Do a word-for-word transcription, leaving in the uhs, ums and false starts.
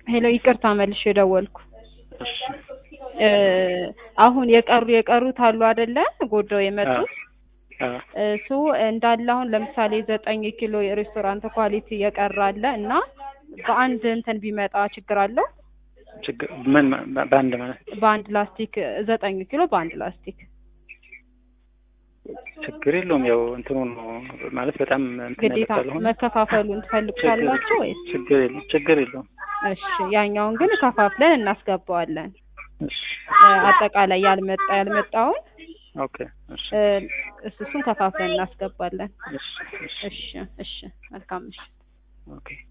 ሄሎ ይቅርታ መልሼ ደወልኩ። እሺ እ አሁን የቀሩ የቀሩት አሉ አይደለ ጎደው የመጡት አ እሱ እንዳለ አሁን ለምሳሌ ዘጠኝ ኪሎ የሬስቶራንት ኳሊቲ የቀራለ እና በአንድ እንትን ቢመጣ ችግር አለው? ችግር ምን በአንድ ማለት በአንድ ላስቲክ ዘጠኝ ኪሎ በአንድ ላስቲክ ችግር የለውም። ያው እንትኑ ነው ማለት በጣም እንትን ግዴታ ያለፈው መከፋፈሉን ትፈልጉታላችሁ ወይስ? ችግር የለውም ችግር የለውም። እሺ ያኛውን ግን ከፋፍለን እናስገባዋለን። እሺ አጠቃላይ ያልመጣ ያልመጣውን ኦኬ እሺ እሱ እሱን ከፋፍለን እናስገባለን። እሺ እሺ እሺ እሺ መልካም እሺ ኦኬ